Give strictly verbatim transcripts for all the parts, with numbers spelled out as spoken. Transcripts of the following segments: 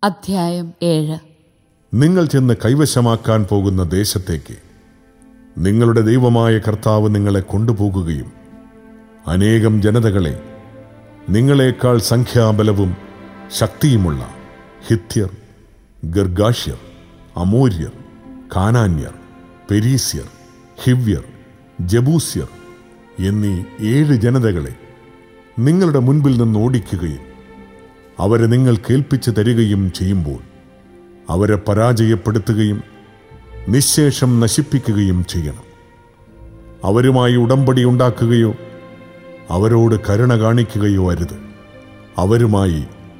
അധ്യായം ഏഴ്. നിങ്ങൾ ചെന്ന് കൈവശമാക്കാൻ പോകുന്ന ദേശത്തേക്ക് നിങ്ങളുടെ ദൈവമായ കർത്താവ് നിങ്ങളെ കൊണ്ടുപോകുകയും അനേകം ജനതകളെ, നിങ്ങളെക്കാൾ സംഖ്യാബലവും ശക്തിയുമുള്ള ഹിത്യർ, ഗർഗാഷ്യർ, അമോര്യർ, കാനാന്യർ, പെരീസ്യർ, ഹിവ്യർ, ജബൂസ്യർ എന്നീ ഏഴ് ജനതകളെ നിങ്ങളുടെ മുൻപിൽ നിന്ന് ഓടിക്കുകയും അവരെ നിങ്ങൾ കേൾപ്പിച്ചു തരികയും ചെയ്യുമ്പോൾ അവരെ പരാജയപ്പെടുത്തുകയും നിശ്ശേഷം നശിപ്പിക്കുകയും ചെയ്യണം. അവരുമായി ഉടമ്പടി ഉണ്ടാക്കുകയോ അവരോട് കരുണ കാണിക്കുകയോ അരുത്. അവരുമായി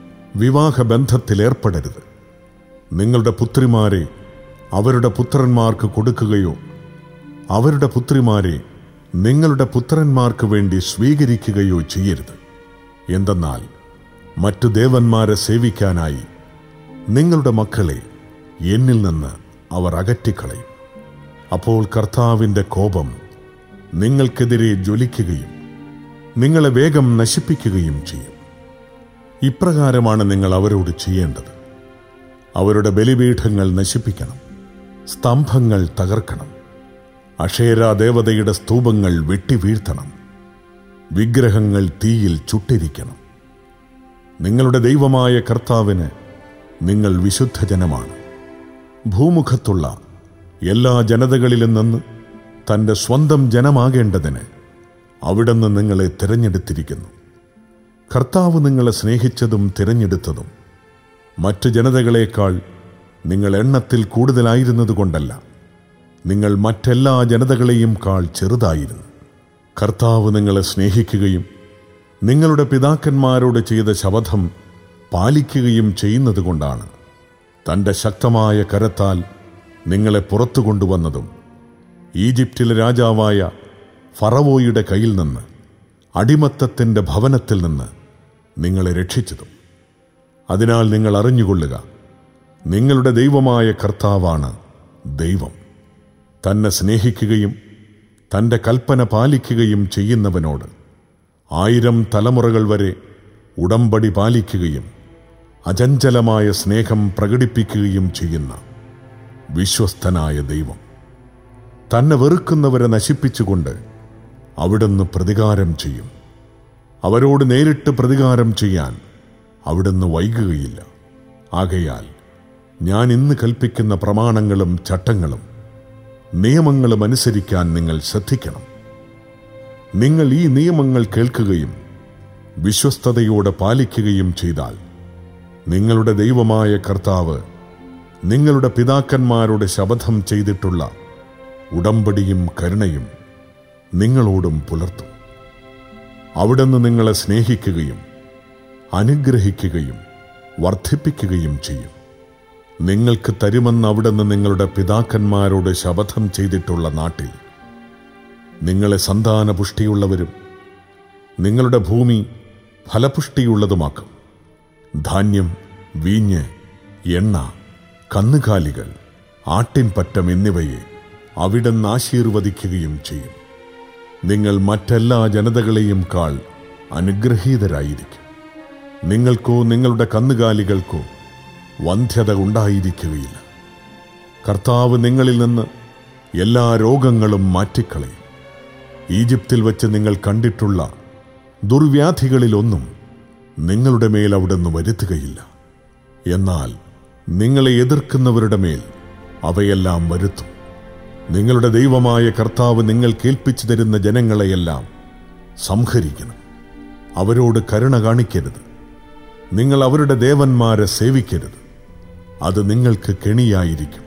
വിവാഹബന്ധത്തിലേർപ്പെടരുത്. നിങ്ങളുടെ പുത്രിമാരെ അവരുടെ പുത്രന്മാർക്ക് കൊടുക്കുകയോ അവരുടെ പുത്രിമാരെ നിങ്ങളുടെ പുത്രന്മാർക്ക് വേണ്ടി സ്വീകരിക്കുകയോ ചെയ്യരുത്. എന്തെന്നാൽ മറ്റു ദേവന്മാരെ സേവിക്കാനായി നിങ്ങളുടെ മക്കളെ എന്നിൽ നിന്ന് അവർ അകറ്റിക്കളയും. അപ്പോൾ കർത്താവിൻ്റെ കോപം നിങ്ങൾക്കെതിരെ ജ്വലിക്കുകയും നിങ്ങളെ വേഗം നശിപ്പിക്കുകയും ചെയ്യും. ഇപ്രകാരമാണ് നിങ്ങൾ അവരോട് ചെയ്യേണ്ടത്. അവരുടെ ബലിപീഠങ്ങൾ നശിപ്പിക്കണം, സ്തംഭങ്ങൾ തകർക്കണം, അക്ഷേരാ ദേവതയുടെ സ്തൂപങ്ങൾ വെട്ടിവീഴ്ത്തണം, വിഗ്രഹങ്ങൾ തീയിൽ ചുട്ടിരിക്കണം. നിങ്ങളുടെ ദൈവമായ കർത്താവിന് നിങ്ങൾ വിശുദ്ധജനമാണ്. ഭൂമുഖത്തുള്ള എല്ലാ ജനതകളിലും നിന്ന് തൻ്റെ സ്വന്തം ജനമാകേണ്ടതിന് അവിടുന്ന് നിങ്ങളെ തിരഞ്ഞെടുത്തിരിക്കുന്നു. കർത്താവ് നിങ്ങളെ സ്നേഹിച്ചതും തിരഞ്ഞെടുത്തതും മറ്റു ജനതകളേക്കാൾ നിങ്ങൾ എണ്ണത്തിൽ കൂടുതലായിരുന്നതുകൊണ്ടല്ല, നിങ്ങൾ മറ്റെല്ലാ ജനതകളെയും കാൾ ചെറുതായിരുന്നു. കർത്താവ് നിങ്ങളെ സ്നേഹിക്കുകയും നിങ്ങളുടെ പിതാക്കന്മാരോട് ചെയ്ത ശപഥം പാലിക്കുകയും ചെയ്യുന്നതുകൊണ്ടാണ് തൻ്റെ ശക്തമായ കരത്താൽ നിങ്ങളെ പുറത്തു കൊണ്ടുവന്നതും ഈജിപ്തിലെ രാജാവായ ഫറവോയുടെ കയ്യിൽ നിന്ന്, അടിമത്തത്തിൻ്റെ ഭവനത്തിൽ നിന്ന് നിങ്ങളെ രക്ഷിച്ചതും. അതിനാൽ നിങ്ങൾ അറിഞ്ഞുകൊള്ളുക, നിങ്ങളുടെ ദൈവമായ കർത്താവാണ് ദൈവം. തന്നെ സ്നേഹിക്കുകയും തൻ്റെ കൽപ്പന പാലിക്കുകയും ചെയ്യുന്നവനോട് ആയിരം തലമുറകൾ വരെ ഉടമ്പടി പാലിക്കുകയും അചഞ്ചലമായ സ്നേഹം പ്രകടിപ്പിക്കുകയും ചെയ്യുന്ന വിശ്വസ്തനായ ദൈവം. തന്നെ വെറുക്കുന്നവരെ നശിപ്പിച്ചുകൊണ്ട് അവിടുന്ന് പ്രതികാരം ചെയ്യും. അവരോട് നേരിട്ട് പ്രതികാരം ചെയ്യാൻ അവിടുന്ന് വൈകുകയില്ല. ആകയാൽ ഞാൻ ഇന്ന് കൽപ്പിക്കുന്ന പ്രമാണങ്ങളും ചട്ടങ്ങളും നിയമങ്ങളും അനുസരിക്കാൻ നിങ്ങൾ ശ്രദ്ധിക്കണം. നിങ്ങൾ ഈ നിയമങ്ങൾ കേൾക്കുകയും വിശ്വസ്തയോടെ പാലിക്കുകയും ചെയ്താൽ നിങ്ങളുടെ ദൈവമായ കർത്താവ് നിങ്ങളുടെ പിതാക്കന്മാരുടെ ശപഥം ചെയ്തിട്ടുള്ള ഉടമ്പടിയും കരുണയും നിങ്ങളോടും പുലർത്തും. അവിടുന്ന് നിങ്ങളെ സ്നേഹിക്കുകയും അനുഗ്രഹിക്കുകയും വർദ്ധിപ്പിക്കുകയും ചെയ്യും. നിങ്ങൾക്ക് തരുമെന്ന് അവിടുന്ന് നിങ്ങളുടെ പിതാക്കന്മാരോട് ശപഥം ചെയ്തിട്ടുള്ള നാട്ടിൽ നിങ്ങളെ സന്താനപുഷ്ടിയുള്ളവരും നിങ്ങളുടെ ഭൂമി ഫലപുഷ്ടിയുള്ളതുമാക്കും. ധാന്യം, വീഞ്ഞ്, എണ്ണ, കന്നുകാലികൾ, ആട്ടിൻപറ്റം എന്നിവയെ അവിടുന്ന് ആശീർവദിക്കുകയും ചെയ്യും. നിങ്ങൾ മറ്റെല്ലാ ജനതകളെയും കാൾ അനുഗ്രഹീതരായിരിക്കും. നിങ്ങൾക്കോ നിങ്ങളുടെ കന്നുകാലികൾക്കോ വന്ധ്യത ഉണ്ടായിരിക്കുകയില്ല. കർത്താവ് നിങ്ങളിൽ നിന്ന് എല്ലാ രോഗങ്ങളും മാറ്റിക്കളയും. ഈജിപ്തിൽ വച്ച് നിങ്ങൾ കണ്ടിട്ടുള്ള ദുർവ്യാധികളിലൊന്നും നിങ്ങളുടെ മേൽ അവിടുന്ന് വരുത്തുകയില്ല. എന്നാൽ നിങ്ങളെ എതിർക്കുന്നവരുടെ മേൽ അവയെല്ലാം വരുത്തും. നിങ്ങളുടെ ദൈവമായ കർത്താവ് നിങ്ങൾ കേൾപ്പിച്ചു തരുന്ന ജനങ്ങളെയെല്ലാം സംഹരിക്കണം. അവരോട് കരുണ കാണിക്കരുത്. നിങ്ങൾ അവരുടെ ദേവന്മാരെ സേവിക്കരുത്. അത് നിങ്ങൾക്ക് കെണിയായിരിക്കും.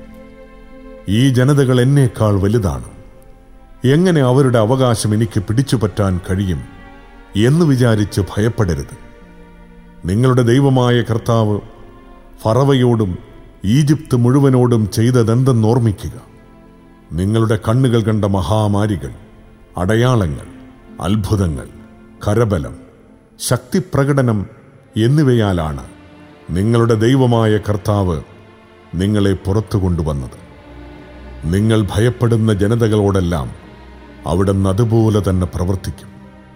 ഈ ജനതകൾ എന്നേക്കാൾ വലുതാണ്. എങ്ങനെ അവരുടെ അവകാശം എനിക്ക് പിടിച്ചുപറ്റാൻ കഴിയും എന്ന് വിചാരിച്ച് ഭയപ്പെടരുത്. നിങ്ങളുടെ ദൈവമായ കർത്താവ് ഫറവയോടും ഈജിപ്ത് മുഴുവനോടും ചെയ്തതെന്തെന്നോർമ്മിക്കുക. നിങ്ങളുടെ കണ്ണുകൾ കണ്ട മഹാമാരികൾ, അടയാളങ്ങൾ, അത്ഭുതങ്ങൾ, കരബലം, ശക്തിപ്രകടനം എന്നിവയാലാണ് നിങ്ങളുടെ ദൈവമായ കർത്താവ് നിങ്ങളെ പുറത്തു കൊണ്ടുവന്നത്. നിങ്ങൾ ഭയപ്പെടുന്ന ജനതകളോടെല്ലാം അവിടുന്ന് അതുപോലെ തന്നെ പ്രവർത്തിക്കും.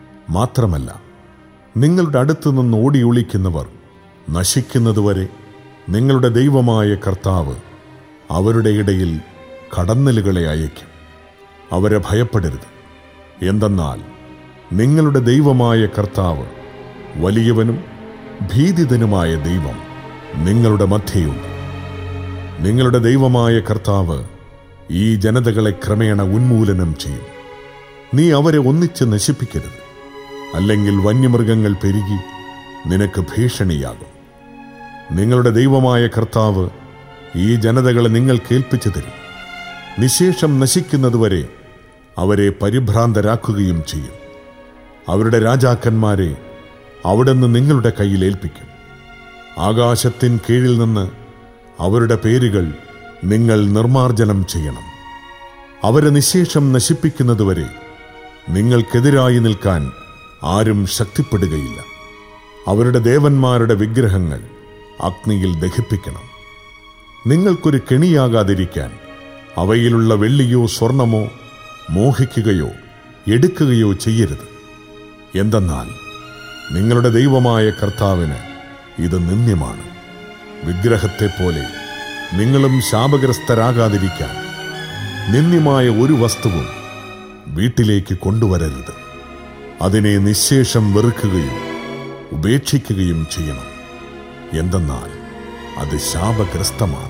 മാത്രമല്ല, നിങ്ങളുടെ അടുത്തു നിന്ന് ഓടി ഒളിക്കുന്നവർ നശിക്കുന്നതുവരെ നിങ്ങളുടെ ദൈവമായ കർത്താവ് അവരുടെ ഇടയിൽ കടന്നലുകളെ അയയ്ക്കും. അവരെ ഭയപ്പെടരുത്. എന്തെന്നാൽ നിങ്ങളുടെ ദൈവമായ കർത്താവ് വലിയവനും ഭീതിതനുമായ ദൈവം നിങ്ങളുടെ മധ്യയുണ്ട്. നിങ്ങളുടെ ദൈവമായ കർത്താവ് ഈ ജനതകളെ ക്രമേണ ഉന്മൂലനം ചെയ്യും. നീ അവരെ ഒന്നിച്ച് നശിപ്പിക്കരുത്, അല്ലെങ്കിൽ വന്യമൃഗങ്ങൾ പെരുകി നിനക്ക് ഭീഷണിയാകും. നിങ്ങളുടെ ദൈവമായ കർത്താവ് ഈ ജനതകളെ നിങ്ങൾ കേൾപ്പിച്ചു തരും. നിശേഷം നശിക്കുന്നതുവരെ അവരെ പരിഭ്രാന്തരാക്കുകയും ചെയ്യും. അവരുടെ രാജാക്കന്മാരെ അവിടുന്ന് നിങ്ങളുടെ കയ്യിൽ ഏൽപ്പിക്കും. ആകാശത്തിൻ കീഴിൽ നിന്ന് അവരുടെ പേരുകൾ നിങ്ങൾ നിർമ്മാർജ്ജനം ചെയ്യണം. അവരെ നിശേഷം നശിപ്പിക്കുന്നതുവരെ നിങ്ങൾക്കെതിരായി നിൽക്കാൻ ആരും ശക്തിപ്പെടുകയില്ല. അവരുടെ ദേവന്മാരുടെ വിഗ്രഹങ്ങൾ അഗ്നിയിൽ ദഹിപ്പിക്കണം. നിങ്ങൾക്കൊരു കെണിയാകാതിരിക്കാൻ അവയിലുള്ള വെള്ളിയോ സ്വർണമോ മോഹിക്കുകയോ എടുക്കുകയോ ചെയ്യരുത്. എന്തെന്നാൽ നിങ്ങളുടെ ദൈവമായ കർത്താവിന് ഇത് നിന്ദ്യമാണ്. വിഗ്രഹത്തെപ്പോലെ നിങ്ങളും ശാപഗ്രസ്തരാകാതിരിക്കാൻ നിന്ദ്യമായ ഒരു വസ്തുവും വീട്ടിലേക്ക് കൊണ്ടുവരരുത്. അതിനെ നിശേഷം വെറുക്കുകയും ഉപേക്ഷിക്കുകയും ചെയ്യണം. എന്തെന്നാൽ അത് ശാപഗ്രസ്തമാണ്.